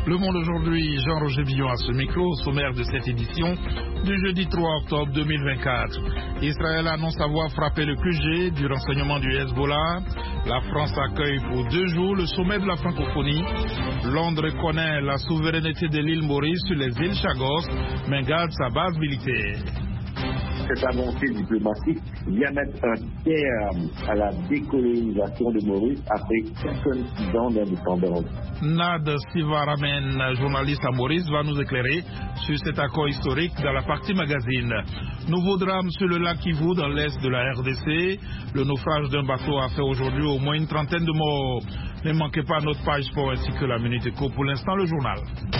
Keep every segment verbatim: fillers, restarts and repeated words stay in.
Le Monde aujourd'hui, Jean-Roger Billon à ce micro, au sommaire de cette édition du jeudi trois octobre deux mille vingt-quatre. Israël annonce avoir frappé le Q G du renseignement du Hezbollah. La France accueille pour deux jours le sommet de la francophonie. Londres connaît la souveraineté de l'île Maurice sur les îles Chagos, mais garde sa base militaire. Cette avancée diplomatique vient mettre un terme à la décolonisation de Maurice après quatre-vingt-six ans d'indépendance. Nad Sivaramen, journaliste à Maurice, va nous éclairer sur cet accord historique dans la partie magazine. Nouveau drame sur le lac Kivu dans l'est de la R D C. Le naufrage d'un bateau a fait aujourd'hui au moins une trentaine de morts. Ne manquez pas notre page sport ainsi que la Minute Éco. Pour l'instant, le journal.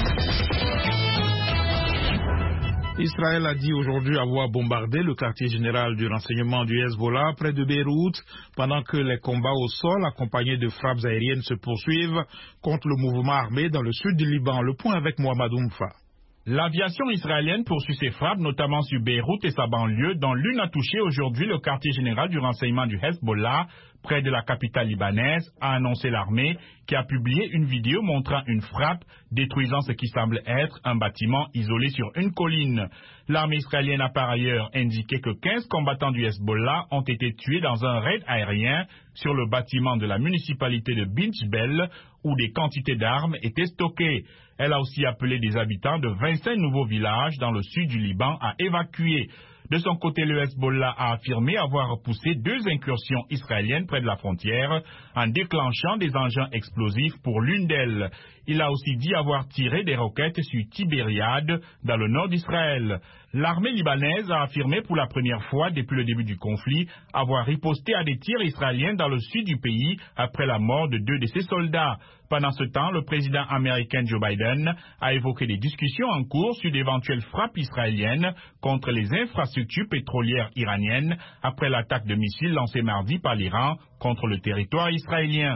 Israël a dit aujourd'hui avoir bombardé le quartier général du renseignement du Hezbollah près de Beyrouth pendant que les combats au sol accompagnés de frappes aériennes se poursuivent contre le mouvement armé dans le sud du Liban. Le point avec Mohamed Oumfa. L'aviation israélienne poursuit ses frappes, notamment sur Beyrouth et sa banlieue, dont l'une a touché aujourd'hui le quartier général du renseignement du Hezbollah, près de la capitale libanaise, a annoncé l'armée, qui a publié une vidéo montrant une frappe détruisant ce qui semble être un bâtiment isolé sur une colline. L'armée israélienne a par ailleurs indiqué que quinze combattants du Hezbollah ont été tués dans un raid aérien sur le bâtiment de la municipalité de Bint Jbel, où des quantités d'armes étaient stockées. Elle a aussi appelé des habitants de vingt-cinq nouveaux villages dans le sud du Liban à évacuer. De son côté, le Hezbollah a affirmé avoir repoussé deux incursions israéliennes près de la frontière en déclenchant des engins explosifs pour l'une d'elles. Il a aussi dit avoir tiré des roquettes sur Tibériade, dans le nord d'Israël. L'armée libanaise a affirmé pour la première fois depuis le début du conflit avoir riposté à des tirs israéliens dans le sud du pays après la mort de deux de ses soldats. Pendant ce temps, le président américain Joe Biden a évoqué des discussions en cours sur d'éventuelles frappes israéliennes contre les infrastructures pétrolières iraniennes après l'attaque de missiles lancée mardi par l'Iran contre le territoire israélien.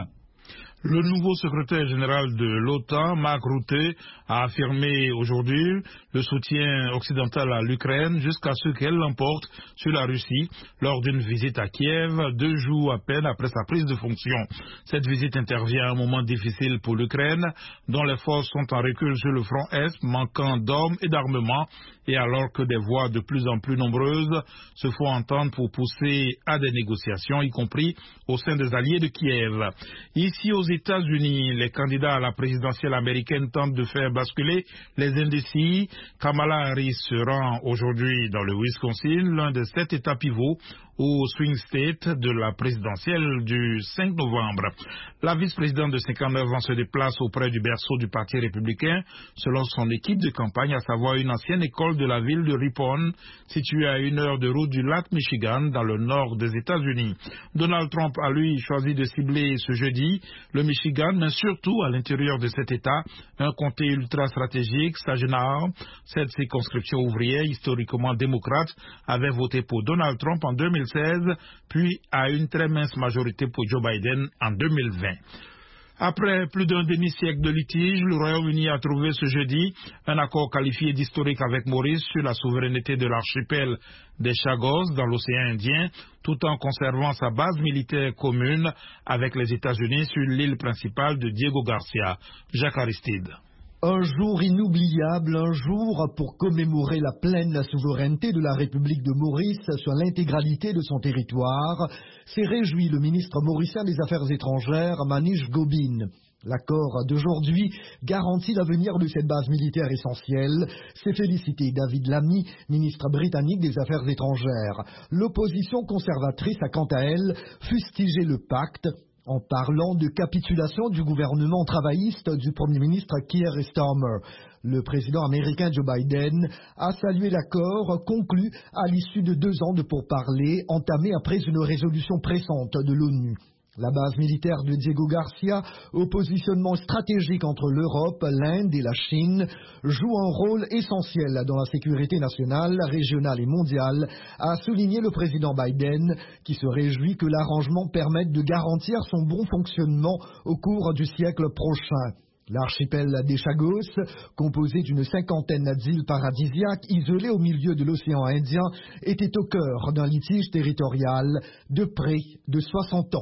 Le nouveau secrétaire général de l'OTAN, Mark Rutte, a affirmé aujourd'hui le soutien occidental à l'Ukraine jusqu'à ce qu'elle l'emporte sur la Russie lors d'une visite à Kiev, deux jours à peine après sa prise de fonction. Cette visite intervient à un moment difficile pour l'Ukraine, dont les forces sont en recul sur le front Est, manquant d'hommes et d'armement, et alors que des voix de plus en plus nombreuses se font entendre pour pousser à des négociations, y compris au sein des alliés de Kiev. Ici aux États-Unis, les candidats à la présidentielle américaine tentent de faire basculer les indécis. Kamala Harris se rend aujourd'hui dans le Wisconsin, l'un des sept États pivots au swing state de la présidentielle du cinq novembre. La vice-présidente de cinquante-neuf ans se déplace auprès du berceau du Parti républicain, selon son équipe de campagne, à savoir une ancienne école de la ville de Ripon, située à une heure de route du lac Michigan, dans le nord des États-Unis. Donald Trump a, lui, choisi de cibler ce jeudi le Michigan, mais surtout à l'intérieur de cet État, un comté ultra-stratégique, Saginaw. Cette circonscription ouvrière, historiquement démocrate, avait voté pour Donald Trump en deux mille seize, puis à une très mince majorité pour Joe Biden en deux mille vingt. Après plus d'un demi-siècle de litige, le Royaume-Uni a trouvé ce jeudi un accord qualifié d'historique avec Maurice sur la souveraineté de l'archipel des Chagos dans l'océan Indien, tout en conservant sa base militaire commune avec les États-Unis sur l'île principale de Diego Garcia. Jacques Aristide. Un jour inoubliable, un jour pour commémorer la pleine souveraineté de la République de Maurice sur l'intégralité de son territoire, s'est réjoui le ministre mauricien des Affaires étrangères, Manish Gobin. L'accord d'aujourd'hui garantit l'avenir de cette base militaire essentielle, s'est félicité David Lammy, ministre britannique des Affaires étrangères. L'opposition conservatrice a quant à elle fustigé le pacte, en parlant de capitulation du gouvernement travailliste du Premier ministre Keir Starmer. Le président américain Joe Biden a salué l'accord conclu à l'issue de deux ans de pourparlers entamés après une résolution pressante de l'ONU. La base militaire de Diego Garcia, au positionnement stratégique entre l'Europe, l'Inde et la Chine, joue un rôle essentiel dans la sécurité nationale, régionale et mondiale, a souligné le président Biden, qui se réjouit que l'arrangement permette de garantir son bon fonctionnement au cours du siècle prochain. L'archipel des Chagos, composé d'une cinquantaine d'îles paradisiaques isolées au milieu de l'océan Indien, était au cœur d'un litige territorial de près de soixante ans.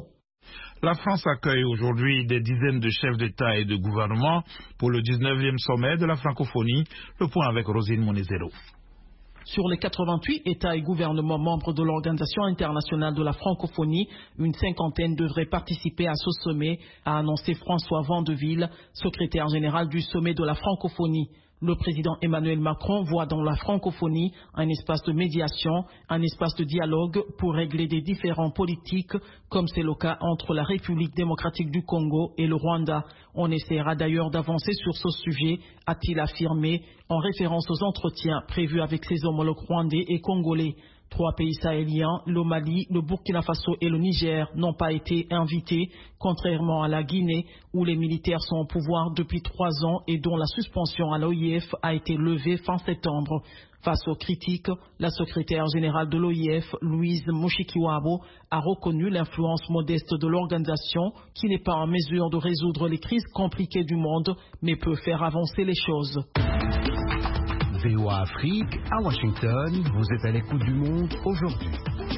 La France accueille aujourd'hui des dizaines de chefs d'État et de gouvernement pour le dix-neuvième sommet de la francophonie. Le point avec Rosine Monezero. Sur les quatre-vingt-huit États et gouvernements membres de l'Organisation internationale de la francophonie, une cinquantaine devraient participer à ce sommet, a annoncé François Vandeville, secrétaire général du sommet de la francophonie. Le président Emmanuel Macron voit dans la francophonie un espace de médiation, un espace de dialogue pour régler des différends politiques, comme c'est le cas entre la République démocratique du Congo et le Rwanda. On essaiera d'ailleurs d'avancer sur ce sujet, a-t-il affirmé, en référence aux entretiens prévus avec ses homologues rwandais et congolais. Trois pays sahéliens, le Mali, le Burkina Faso et le Niger, n'ont pas été invités, contrairement à la Guinée, où les militaires sont au pouvoir depuis trois ans et dont la suspension à l'O I F a été levée fin septembre. Face aux critiques, la secrétaire générale de l'O I F, Louise Mushikiwabo, a reconnu l'influence modeste de l'organisation qui n'est pas en mesure de résoudre les crises compliquées du monde, mais peut faire avancer les choses. V O A Afrique, à Washington, vous êtes à l'écoute du monde aujourd'hui.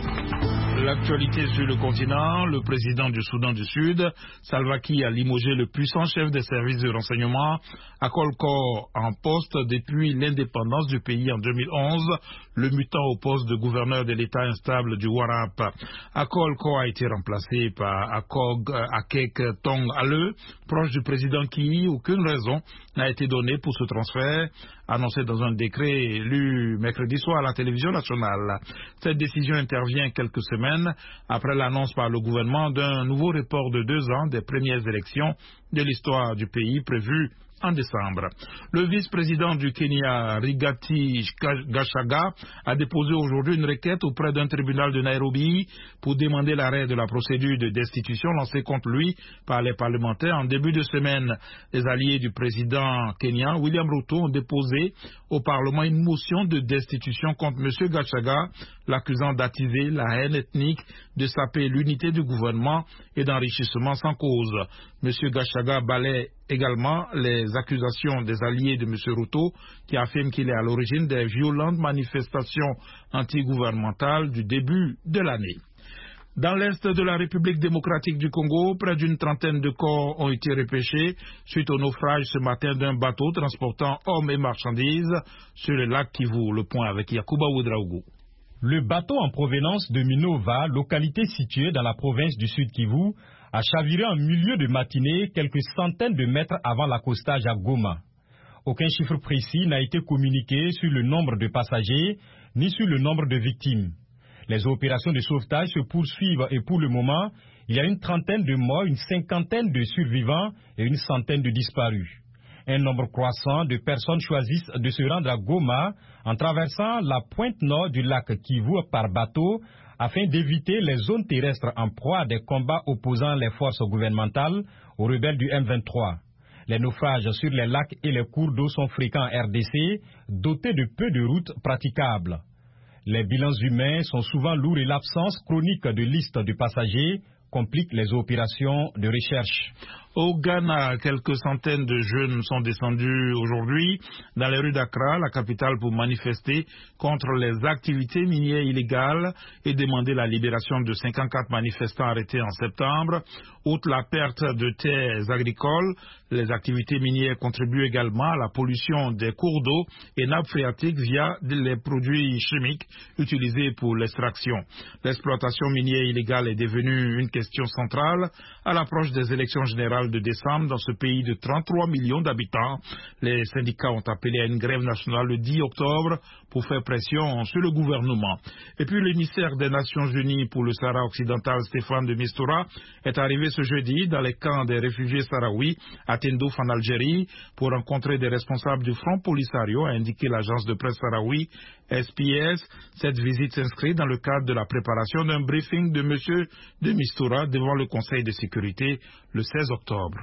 L'actualité sur le continent, le président du Soudan du Sud, Salva Kiir, a limogé le puissant chef des services de renseignement, Akol Kor, en poste depuis l'indépendance du pays en deux mille onze, le mutant au poste de gouverneur de l'État instable du Warrap. Akol Kor a été remplacé par Akog Akek Tong Ale, proche du président Kiir. Aucune raison n'a été donnée pour ce transfert, annoncé dans un décret lu mercredi soir à la télévision nationale. Cette décision intervient quelques semaines après l'annonce par le gouvernement d'un nouveau report de deux ans des premières élections de l'histoire du pays prévues en décembre. Le vice-président du Kenya, Rigathi Gachagua, a déposé aujourd'hui une requête auprès d'un tribunal de Nairobi pour demander l'arrêt de la procédure de destitution lancée contre lui par les parlementaires en début de semaine. Les alliés du président kenyan, William Ruto, ont déposé au Parlement une motion de destitution contre M. Gachagua, l'accusant d'attiser la haine ethnique, de saper l'unité du gouvernement et d'enrichissement sans cause. M. Gachagua balaie également les accusations des alliés de M. Ruto qui affirment qu'il est à l'origine des violentes manifestations antigouvernementales du début de l'année. Dans l'est de la République démocratique du Congo, près d'une trentaine de corps ont été repêchés suite au naufrage ce matin d'un bateau transportant hommes et marchandises sur le lac Kivu. Le point avec Yakuba Ouedraogo. Le bateau en provenance de Minova, localité située dans la province du Sud Kivu, a chaviré en milieu de matinée quelques centaines de mètres avant l'accostage à Goma. Aucun chiffre précis n'a été communiqué sur le nombre de passagers ni sur le nombre de victimes. Les opérations de sauvetage se poursuivent et pour le moment, il y a une trentaine de morts, une cinquantaine de survivants et une centaine de disparus. Un nombre croissant de personnes choisissent de se rendre à Goma en traversant la pointe nord du lac Kivu par bateau afin d'éviter les zones terrestres en proie à des combats opposant les forces gouvernementales aux rebelles du M vingt-trois. Les naufrages sur les lacs et les cours d'eau sont fréquents en R D C, dotés de peu de routes praticables. Les bilans humains sont souvent lourds et l'absence chronique de liste de passagers complique les opérations de recherche. Au Ghana, quelques centaines de jeunes sont descendus aujourd'hui dans les rues d'Accra, la capitale, pour manifester contre les activités minières illégales et demander la libération de cinquante-quatre manifestants arrêtés en septembre. Outre la perte de terres agricoles, les activités minières contribuent également à la pollution des cours d'eau et nappes phréatiques via les produits chimiques utilisés pour l'extraction. L'exploitation minière illégale est devenue une question centrale à l'approche des élections générales de décembre dans ce pays de trente-trois millions d'habitants. Les syndicats ont appelé à une grève nationale le dix octobre pour faire pression sur le gouvernement. Et puis l'émissaire des Nations Unies pour le Sahara occidental, Stéphane de Mistura, est arrivé ce jeudi dans les camps des réfugiés sahraouis à Tindouf en Algérie pour rencontrer des responsables du Front Polisario, a indiqué l'agence de presse sahraoui S P S. Cette visite s'inscrit dans le cadre de la préparation d'un briefing de M. de Mistura devant le Conseil de sécurité le seize octobre.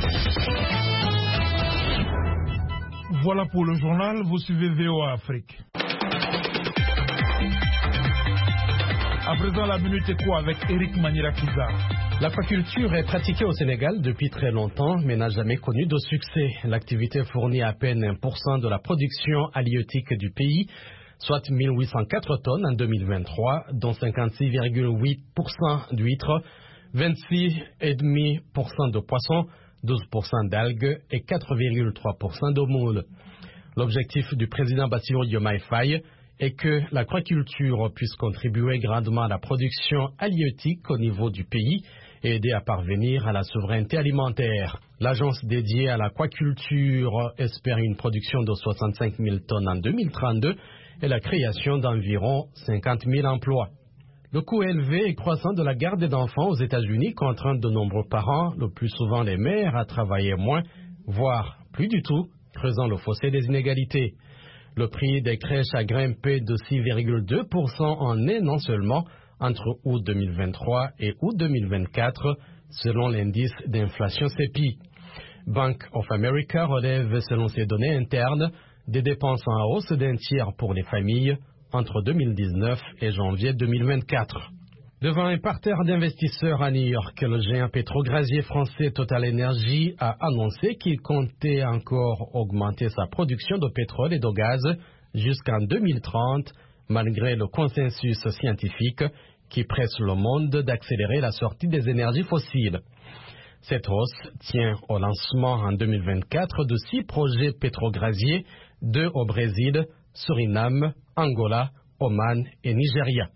Voilà pour le journal, vous suivez V O A Afrique. À présent, la Minute Éco avec Eric Manirakiza. L'aquaculture est pratiquée au Sénégal depuis très longtemps, mais n'a jamais connu de succès. L'activité fournit à peine un pour cent de la production halieutique du pays, soit mille huit cent quatre tonnes en deux mille vingt-trois, dont cinquante-six virgule huit pour cent d'huîtres, vingt-six virgule cinq pour cent de poissons, douze pour cent d'algues et quatre virgule trois pour cent de moules. L'objectif du président Bassirou Diomaye Faye est que l'aquaculture puisse contribuer grandement à la production halieutique au niveau du pays et aider à parvenir à la souveraineté alimentaire. L'agence dédiée à l'aquaculture espère une production de soixante-cinq mille tonnes en deux mille trente-deux et la création d'environ cinquante mille emplois. Le coût élevé et croissant de la garde d'enfants aux États-Unis contraint de nombreux parents, le plus souvent les mères, à travailler moins, voire plus du tout, creusant le fossé des inégalités. Le prix des crèches a grimpé de six virgule deux pour cent en un an seulement, entre août deux mille vingt-trois et août deux mille vingt-quatre, selon l'indice d'inflation C P I. Bank of America relève, selon ses données internes, des dépenses en hausse d'un tiers pour les familles entre deux mille dix-neuf et janvier deux mille vingt-quatre. Devant un parterre d'investisseurs à New York, le géant pétrogazier français Total Energy a annoncé qu'il comptait encore augmenter sa production de pétrole et de gaz jusqu'en deux mille trente, malgré le consensus scientifique qui presse le monde d'accélérer la sortie des énergies fossiles. Cette hausse tient au lancement en deux mille vingt-quatre de six projets pétrogaziers, deux au Brésil, Suriname, Angola, Oman et Nigeria.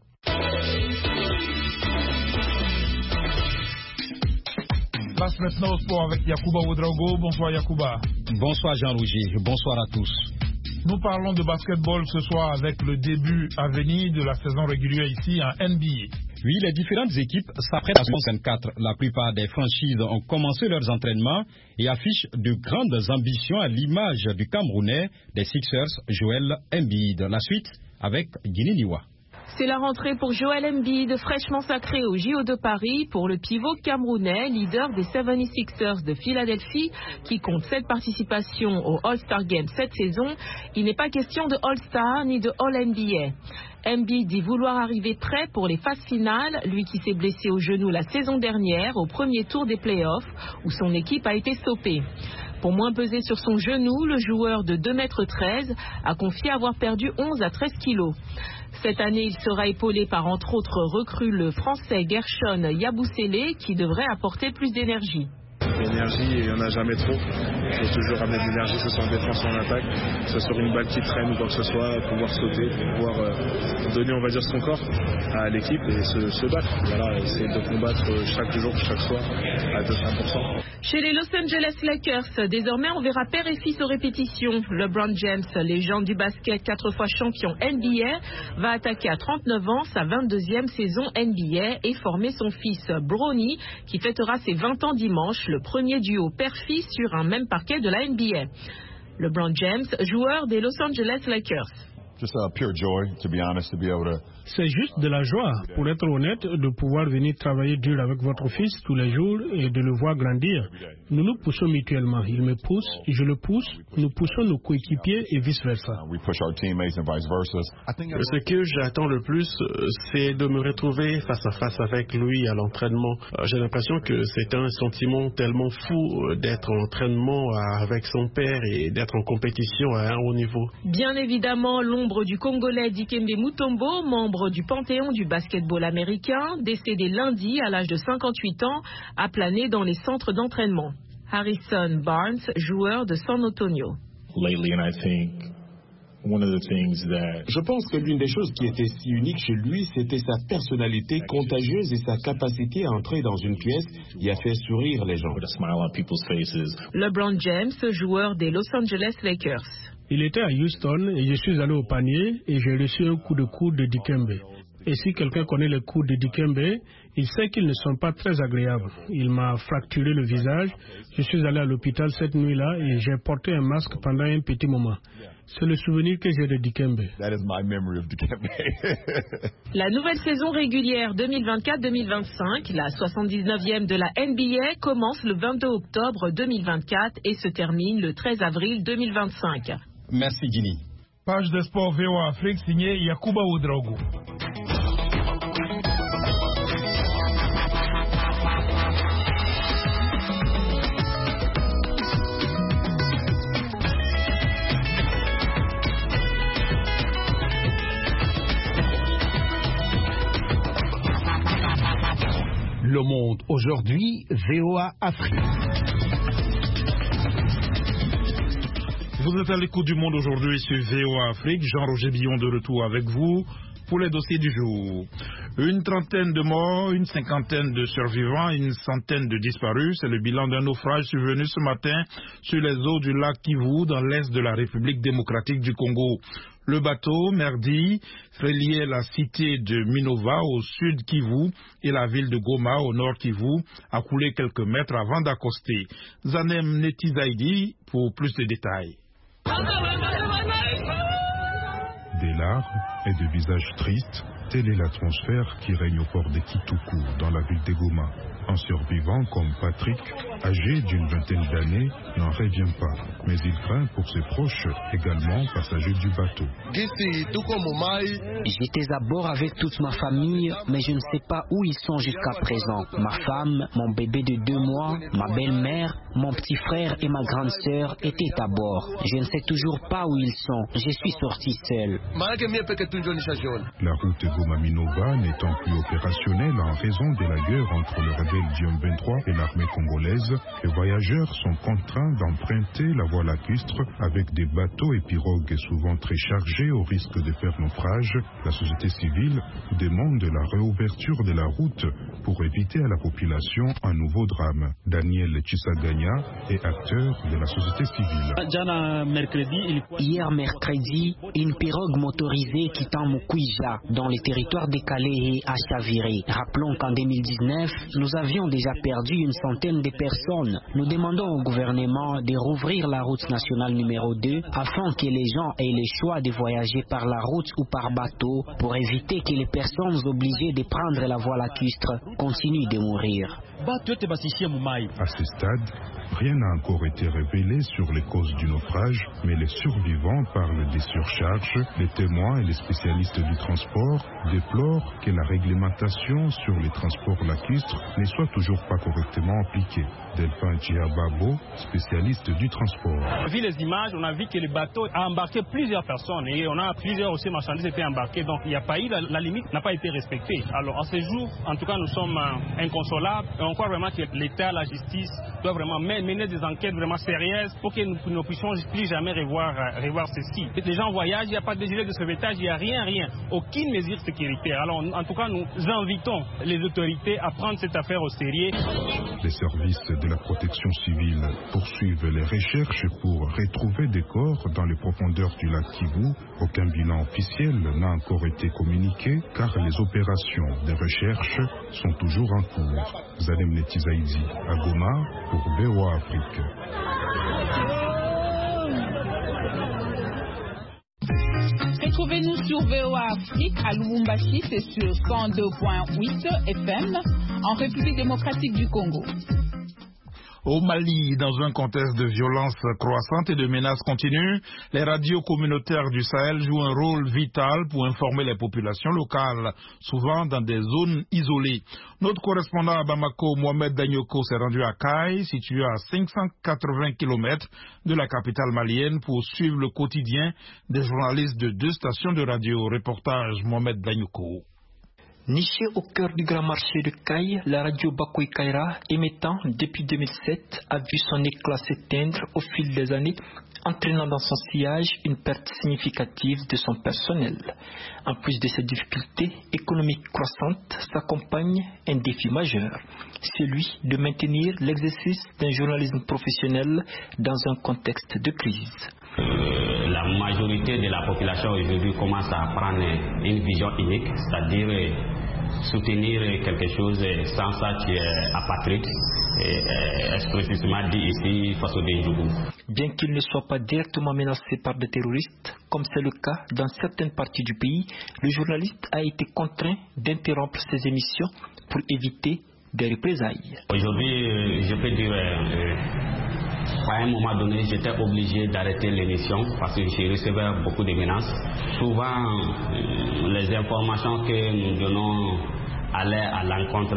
Passe maintenant au sport avec Yacouba Ouedraogo. Bonsoir Yacouba. Bonsoir Jean-Louis, bonsoir à tous. Nous parlons de basketball ce soir avec le début à venir de la saison régulière ici en N B A. Oui, les différentes équipes s'apprêtent à vingt-quatre. La plupart des franchises ont commencé leurs entraînements et affichent de grandes ambitions à l'image du Camerounais des Sixers, Joel Embiid. La suite avec Guinée Niwa. C'est la rentrée pour Joel Embiid, fraîchement sacré au J O de Paris pour le pivot camerounais, leader des soixante-sixers de Philadelphie, qui compte sept participations au All-Star Game cette saison. Il n'est pas question de All-Star ni de All-N B A. Embiid dit vouloir arriver prêt pour les phases finales, lui qui s'est blessé au genou la saison dernière au premier tour des playoffs où son équipe a été stoppée. Pour moins peser sur son genou, le joueur de deux mètres treize a confié avoir perdu onze à treize kilos. Cette année, il sera épaulé par entre autres recrues le français Gershon Yabusele qui devrait apporter plus d'énergie. L'énergie, il n'y en a jamais trop. Il faut toujours ramener de l'énergie, que ce soit en défense ou en attaque, que ce soit une balle qui traîne ou quoi que ce soit, pouvoir sauter, pouvoir euh, donner, on va dire, son corps à l'équipe et se, se battre. Voilà, essayer de combattre chaque jour, chaque soir à deux cents pour cent. Chez les Los Angeles Lakers, désormais on verra père et fils aux répétitions. LeBron James, légende du basket, quatre fois champion N B A, va attaquer à trente-neuf ans sa vingt-deuxième saison N B A et former son fils Bronny qui fêtera ses vingt ans dimanche, le premier duo père-fils sur un même parquet de la N B A. LeBron James, joueur des Los Angeles Lakers. C'est juste de la joie, pour être honnête, de pouvoir venir travailler dur avec votre fils tous les jours et de le voir grandir. Nous nous poussons mutuellement. Il me pousse, je le pousse, nous poussons nos coéquipiers et vice-versa. Ce que j'attends le plus, c'est de me retrouver face à face avec lui à l'entraînement. J'ai l'impression que c'est un sentiment tellement fou d'être en entraînement avec son père et d'être en compétition à un haut niveau. Bien évidemment, l'ombre du Congolais Dikembe Mutombo, membre du panthéon du basketball américain, décédé lundi à l'âge de cinquante-huit ans, a plané dans les centres d'entraînement. Harrison Barnes, joueur de San Antonio. Je pense que l'une des choses qui était si unique chez lui, c'était sa personnalité contagieuse et sa capacité à entrer dans une pièce et à faire sourire les gens. LeBron James, joueur des Los Angeles Lakers. Il était à Houston et je suis allé au panier et j'ai reçu un coup de coude de Dikembe. Et si quelqu'un connaît les coups de Dikembe, il sait qu'ils ne sont pas très agréables. Il m'a fracturé le visage. Je suis allé à l'hôpital cette nuit-là et j'ai porté un masque pendant un petit moment. C'est le souvenir que j'ai de Dikembe. La nouvelle saison régulière deux mille vingt-quatre deux mille vingt-cinq, la soixante-dix-neuvième de la N B A, commence le vingt-deux octobre deux mille vingt-quatre et se termine le treize avril deux mille vingt-cinq. Merci Guinée. Page de sport V O A Afrique signée Yacouba Ouedraogo. Le monde monde aujourd'hui, V O A Afrique. Vous êtes à l'écoute du monde aujourd'hui sur V O A Afrique. Jean-Roger Billon de retour avec vous pour les dossiers du jour. Une trentaine de morts, une cinquantaine de survivants, une centaine de disparus. C'est le bilan d'un naufrage survenu ce matin sur les eaux du lac Kivu dans l'est de la République démocratique du Congo. Le bateau Merdi reliait la cité de Minova au sud Kivu et la ville de Goma au nord Kivu a coulé quelques mètres avant d'accoster. Zanem Netizaidi pour plus de détails. Des larmes et de visages tristes, telle est l'atmosphère qui règne au port de Kituku, dans la ville de Goma. Un survivant comme Patrick, âgé d'une vingtaine d'années, n'en revient pas. Mais il craint pour ses proches, également passagers du bateau. J'étais à bord avec toute ma famille, mais je ne sais pas où ils sont jusqu'à présent. Ma femme, mon bébé de deux mois, ma belle-mère, mon petit frère et ma grande sœur étaient à bord. Je ne sais toujours pas où ils sont. Je suis sorti seul. La route Goma-Minova n'étant plus opérationnelle en raison de la guerre entre le rebelle du M vingt-trois et l'armée congolaise, les voyageurs sont contraints d'emprunter la voie lacustre avec des bateaux et pirogues souvent très chargés au risque de faire naufrage. La société civile demande la réouverture de la route pour éviter à la population un nouveau drame. Daniel Chisaganya est acteur de la société civile. Hier mercredi, une pirogue motorisée quittant Mukwija dans les territoires des Calais a chaviré. Rappelons qu'en deux mille dix-neuf, nous avions déjà perdu une centaine de personnes. Nous demandons au gouvernement de rouvrir la route nationale numéro deux afin que les gens aient le choix de voyager par la route ou par bateau pour éviter que les personnes obligées de prendre la voie lacustre continuent de mourir. À ce stade, rien n'a encore été révélé sur les causes du naufrage, mais les survivants parlent des surcharges. Les témoins et les spécialistes du transport déplorent que la réglementation sur les transports lacustres ne soit toujours pas correctement appliquée. Delphin Djiababo, spécialiste du transport. On a vu les images, on a vu que le bateau a embarqué plusieurs personnes et on a plusieurs aussi marchandises étaient embarquées, donc il n'y a pas eu, la, la limite n'a pas été respectée. Alors à ce jour, en tout cas, nous sommes euh, inconsolables et on croit vraiment que l'État, la justice doivent vraiment mener des enquêtes vraiment sérieuses pour que nous ne puissions plus jamais revoir, euh, revoir ceci. Les gens voyagent, il n'y a pas de gilet de sauvetage, il n'y a rien, rien, aucune mesure sécuritaire. Alors en tout cas, nous invitons les autorités à prendre cette affaire au sérieux. Les services de la protection civile poursuivent les recherches pour retrouver des corps dans les profondeurs du lac Kivu. Aucun bilan officiel n'a encore été communiqué car les opérations de recherche sont toujours en cours. Zalem Netizaidi à Goma pour V O A Afrique. Retrouvez-nous sur V O A Afrique à Lubumbashi, c'est sur cent deux point huit F M en République démocratique du Congo. Au Mali, dans un contexte de violence croissante et de menaces continues, les radios communautaires du Sahel jouent un rôle vital pour informer les populations locales, souvent dans des zones isolées. Notre correspondant à Bamako, Mohamed Danyoko, s'est rendu à Kaï, situé à cinq cent quatre-vingts kilomètres de la capitale malienne, pour suivre le quotidien des journalistes de deux stations de radio. Reportage Mohamed Danyoko. Nichée au cœur du grand marché de Kaï, la radio Bakoy Kaira, émettant depuis deux mille sept, a vu son éclat s'éteindre au fil des années, entraînant dans son sillage une perte significative de son personnel. En plus de ces difficultés économiques croissantes, s'accompagne un défi majeur, celui de maintenir l'exercice d'un journalisme professionnel dans un contexte de crise. Euh, la majorité de la population aujourd'hui commence à prendre une vision unique, c'est-à-dire euh, soutenir quelque chose sans ça tu es apatride, euh, explicitement dit ici face au Dendjougou. Bien qu'il ne soit pas directement menacé par des terroristes, comme c'est le cas dans certaines parties du pays, le journaliste a été contraint d'interrompre ses émissions pour éviter des représailles. Aujourd'hui, euh, je peux dire... Euh, À un moment donné, j'étais obligé d'arrêter l'émission parce que je recevais beaucoup de menaces. Souvent, les informations que nous donnons allaient à l'encontre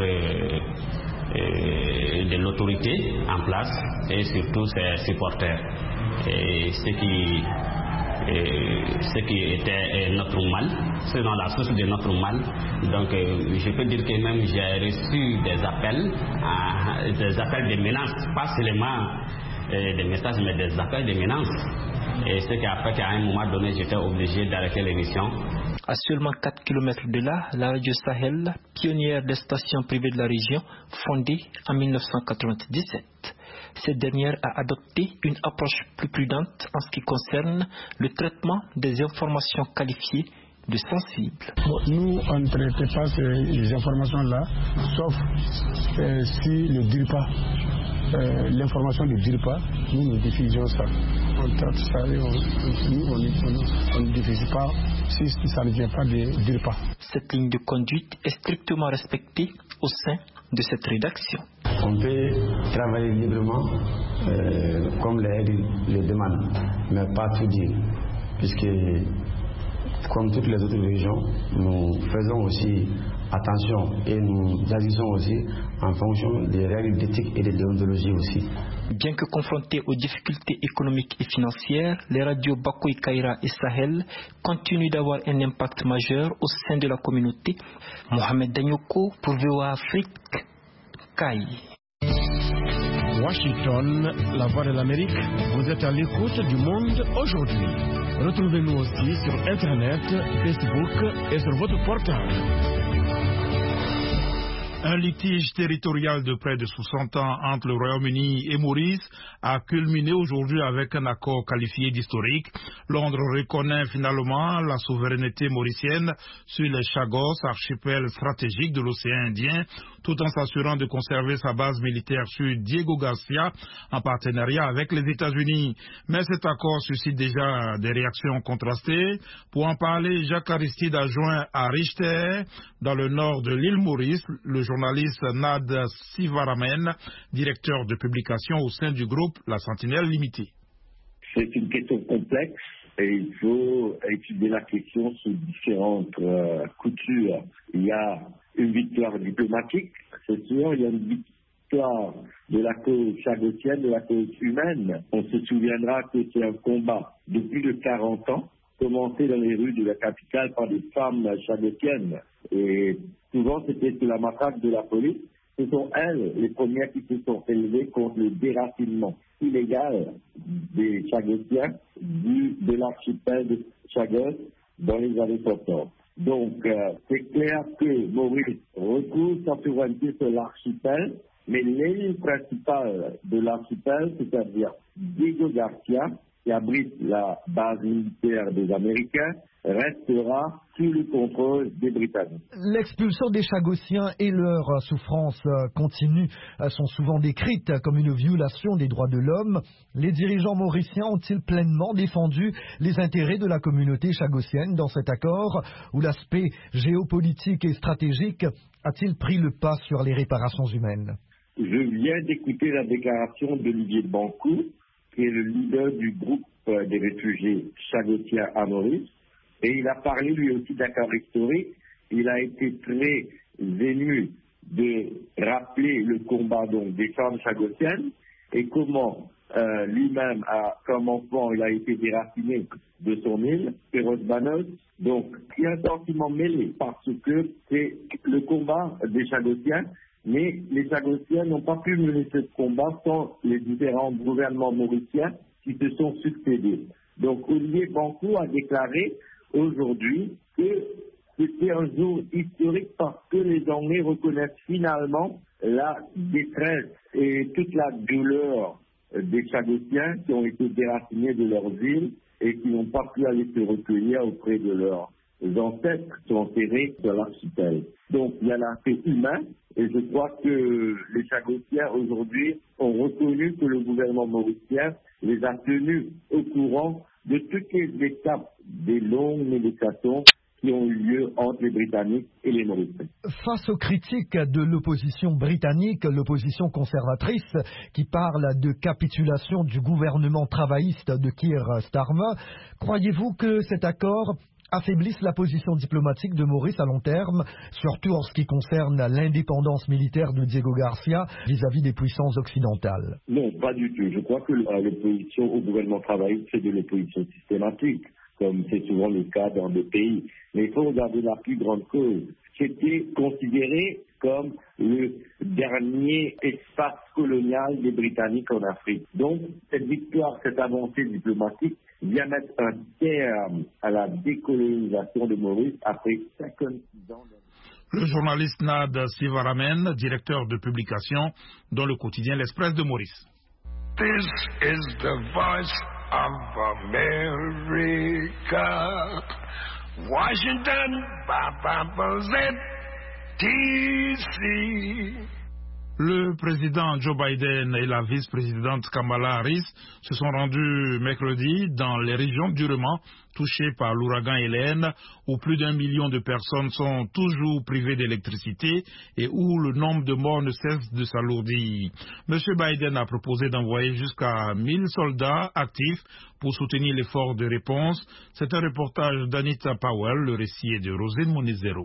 de l'autorité en place et surtout ses supporters. Et ce qui et ce qui était notre mal, c'est dans la source de notre mal. Donc euh, je peux dire que même j'ai reçu des appels, euh, des appels de menaces, pas seulement euh, des messages, mais des appels de menaces. Et ce qui a fait qu'à un moment donné, j'étais obligé d'arrêter l'émission. À seulement quatre kilomètres de là, la radio Sahel, pionnière des stations privées de la région, fondée en mille neuf cent quatre-vingt-dix-sept. Cette dernière a adopté une approche plus prudente en ce qui concerne le traitement des informations qualifiées de sensibles. Bon, nous, on ne traitait pas ces informations-là, sauf euh, si ne dit pas. Euh, l'information ne dit pas, nous nous diffusions ça. On traite ça et on, nous on ne diffuse pas si, si ça ne vient pas de dire pas. Cette ligne de conduite est strictement respectée au sein de cette rédaction. On peut travailler librement euh, comme les règles le demandent, mais pas tout dire, puisque comme toutes les autres régions, nous faisons aussi attention et nous agissons aussi en fonction des règles d'éthique et de déontologie aussi. Bien que confrontés aux difficultés économiques et financières, les radios Bakoy Kaira et Sahel continuent d'avoir un impact majeur au sein de la communauté. Mohamed Danyoko pour V O A Afrique, Kaï. Washington, la voix de l'Amérique, vous êtes à l'écoute du monde aujourd'hui. Retrouvez-nous aussi sur Internet, Facebook et sur votre portable. Un litige territorial de près de soixante ans entre le Royaume-Uni et Maurice a culminé aujourd'hui avec un accord qualifié d'historique. Londres reconnaît finalement la souveraineté mauricienne sur les Chagos, archipel stratégique de l'océan Indien, tout en s'assurant de conserver sa base militaire sur Diego Garcia en partenariat avec les États-Unis. Mais cet accord suscite déjà des réactions contrastées. Pour en parler, Jacques Aristide a joint à Richter, dans le nord de l'île Maurice, le journaliste Nad Sivaramen, directeur de publication au sein du groupe La Sentinelle Limitée. C'est une question complexe et il faut étudier la question sous différentes euh, coutures. Il y a une victoire diplomatique, c'est sûr, il y a une victoire de la cause chagotienne, de la cause humaine. On se souviendra que c'est un combat de plus de quarante ans, commencé dans les rues de la capitale par des femmes chagotiennes. Et souvent, c'était sous la matraque de la police. Ce sont elles, les premières, qui se sont élevées contre le déracinement illégal des Chagossiens du, de l'archipel de Chagos dans les années soixante. Donc, euh, c'est clair que Maurice retrouve sa souveraineté sur l'archipel, mais l'île principale de l'archipel, c'est-à-dire Diego Garcia, qui abrite la base militaire des Américains, restera sous le contrôle des Britanniques. L'expulsion des Chagossiens et leurs souffrances continues sont souvent décrites comme une violation des droits de l'homme. Les dirigeants mauriciens ont-ils pleinement défendu les intérêts de la communauté chagossienne dans cet accord, où l'aspect géopolitique et stratégique a-t-il pris le pas sur les réparations humaines? Je viens d'écouter la déclaration d'Olivier Bancoult, qui est le leader du groupe des réfugiés chagossiens à Maurice, et il a parlé lui aussi d'accord historique. Il a été très ému de rappeler le combat donc des femmes chagossiennes et comment euh, lui-même, a, comme enfant, il a été déraciné de son île, Perros-Banos. Donc, il y a un sentiment mêlé parce que c'est le combat des Chagossiens, mais les Chagossiens n'ont pas pu mener ce combat sans les différents gouvernements mauriciens qui se sont succédés. Donc, Olivier Bancoult a déclaré aujourd'hui que c'était un jour historique parce que les Anglais reconnaissent finalement la détresse et toute la douleur des Chagossiens qui ont été déracinés de leurs îles et qui n'ont pas pu aller se recueillir auprès de leurs ancêtres qui sont enterrés sur l'archipel. Donc il y a l'aspect humain et je crois que les Chagossiens aujourd'hui ont reconnu que le gouvernement mauricien les a tenus au courant de toutes les étapes des longues négociations qui ont eu lieu entre les Britanniques et les Mauriciens. Face aux critiques de l'opposition britannique, l'opposition conservatrice, qui parle de capitulation du gouvernement travailliste de Keir Starmer, croyez-vous que cet accord affaiblissent la position diplomatique de Maurice à long terme, surtout en ce qui concerne l'indépendance militaire de Diego Garcia vis-à-vis des puissances occidentales? Non, pas du tout. Je crois que l'opposition au gouvernement travailliste, c'est de l'opposition systématique, comme c'est souvent le cas dans des pays. Mais il faut regarder la plus grande cause. C'était considéré comme le dernier espace colonial des Britanniques en Afrique. Donc, cette victoire, cette avancée diplomatique vient mettre un terme à la décolonisation de Maurice après cinquante-six ans. Le journaliste Nad Sivaramen, directeur de publication dans le quotidien L'Express de Maurice. This is the voice of America. Washington, D C Le président Joe Biden et la vice-présidente Kamala Harris se sont rendus mercredi dans les régions durement touchées par l'ouragan Hélène, où plus d'un million de personnes sont toujours privées d'électricité et où le nombre de morts ne cesse de s'alourdir. M. Biden a proposé d'envoyer jusqu'à mille soldats actifs pour soutenir l'effort de réponse. C'est un reportage d'Anita Powell, le récit est de Rosine Monizero.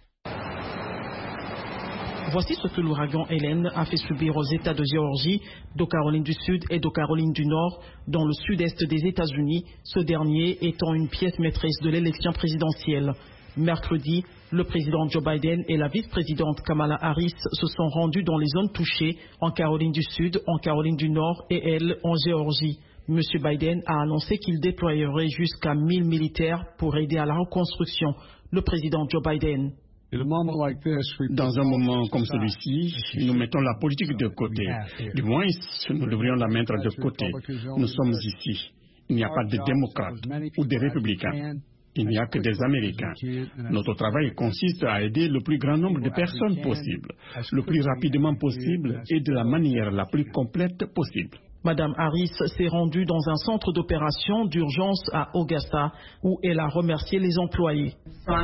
Voici ce que l'ouragan Hélène a fait subir aux États de Géorgie, de Caroline du Sud et de Caroline du Nord, dans le sud-est des États-Unis, ce dernier étant une pièce maîtresse de l'élection présidentielle. Mercredi, le président Joe Biden et la vice-présidente Kamala Harris se sont rendus dans les zones touchées en Caroline du Sud, en Caroline du Nord et elle en Géorgie. M. Biden a annoncé qu'il déployerait jusqu'à mille militaires pour aider à la reconstruction. Le président Joe Biden. Dans un moment comme celui-ci, nous mettons la politique de côté. Du moins, nous devrions la mettre de côté. Nous sommes ici. Il n'y a pas de démocrates ou de républicains. Il n'y a que des Américains. Notre travail consiste à aider le plus grand nombre de personnes possible, le plus rapidement possible et de la manière la plus complète possible. Madame Harris s'est rendue dans un centre d'opération d'urgence à Augusta où elle a remercié les employés.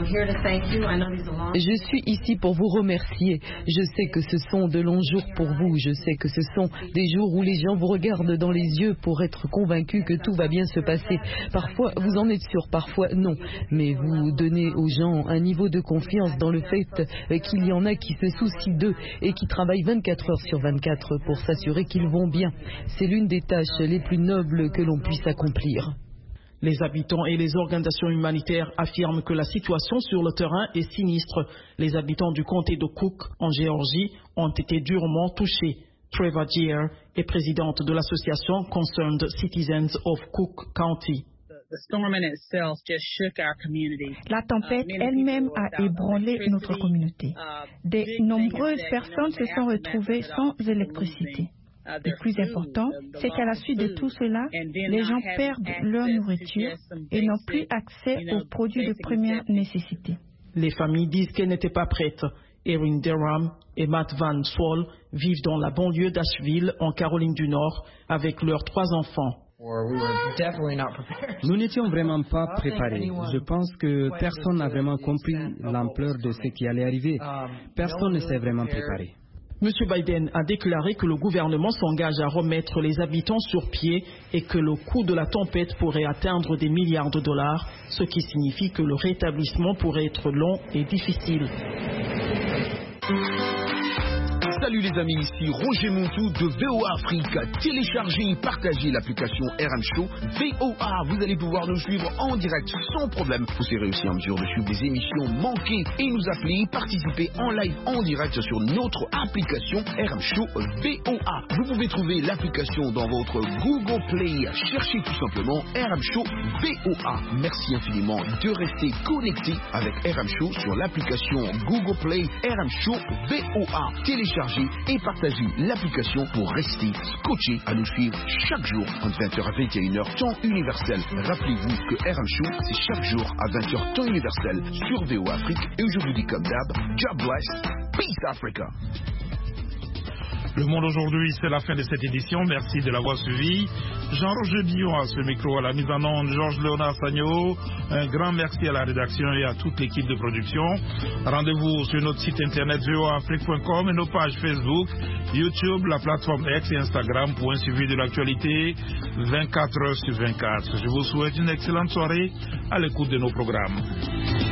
Je suis ici pour vous remercier. Je sais que ce sont de longs jours pour vous. Je sais que ce sont des jours où les gens vous regardent dans les yeux pour être convaincus que tout va bien se passer. Parfois, vous en êtes sûr, parfois non. Mais vous donnez aux gens un niveau de confiance dans le fait qu'il y en a qui se soucient d'eux et qui travaillent vingt-quatre heures sur vingt-quatre pour s'assurer qu'ils vont bien. C'est l'une des tâches les plus nobles que l'on puisse accomplir. Les habitants et les organisations humanitaires affirment que la situation sur le terrain est sinistre. Les habitants du comté de Cook, en Géorgie, ont été durement touchés. Trevor Geer est présidente de l'association Concerned Citizens of Cook County. La tempête elle-même a ébranlé notre communauté. De nombreuses personnes se sont retrouvées sans électricité. Le plus important, c'est qu'à la suite de tout cela, les gens perdent leur nourriture et n'ont plus accès aux produits de première nécessité. Les familles disent qu'elles n'étaient pas prêtes. Erin Derham et Matt Van Swol vivent dans la banlieue d'Asheville, en Caroline du Nord, avec leurs trois enfants. Nous n'étions vraiment pas préparés. Je pense que personne n'a vraiment compris l'ampleur de ce qui allait arriver. Personne ne s'est vraiment préparé. M. Biden a déclaré que le gouvernement s'engage à remettre les habitants sur pied et que le coût de la tempête pourrait atteindre des milliards de dollars, ce qui signifie que le rétablissement pourrait être long et difficile. Salut les amis, ici Roger Montou de V O A Afrique. Téléchargez et partagez l'application R M Show V O A. Vous allez pouvoir nous suivre en direct sans problème. Vous serez aussi en mesure de suivre des émissions manquées et nous appeler, participer en live en direct sur notre application R M Show V O A. Vous pouvez trouver l'application dans votre Google Play. Cherchez tout simplement R M Show V O A. Merci infiniment de rester connecté avec R M Show sur l'application Google Play R M Show V O A. Téléchargez et partagez l'application pour rester scotché à nous suivre chaque jour entre vingt heures à vingt et une heures temps universel. Rappelez-vous que R M Show c'est chaque jour à vingt heures temps universel sur V O Afrique et je vous dis comme d'hab, God bless, peace Africa. Le Monde aujourd'hui, c'est la fin de cette édition. Merci de l'avoir suivi. Jean-Roger Dion à ce micro, à la mise en onde, Georges Léonard Sagno. Un grand merci à la rédaction et à toute l'équipe de production. Rendez-vous sur notre site internet v o a afrique point com et nos pages Facebook, YouTube, la plateforme X et Instagram pour un suivi de l'actualité vingt-quatre heures sur vingt-quatre. Je vous souhaite une excellente soirée à l'écoute de nos programmes.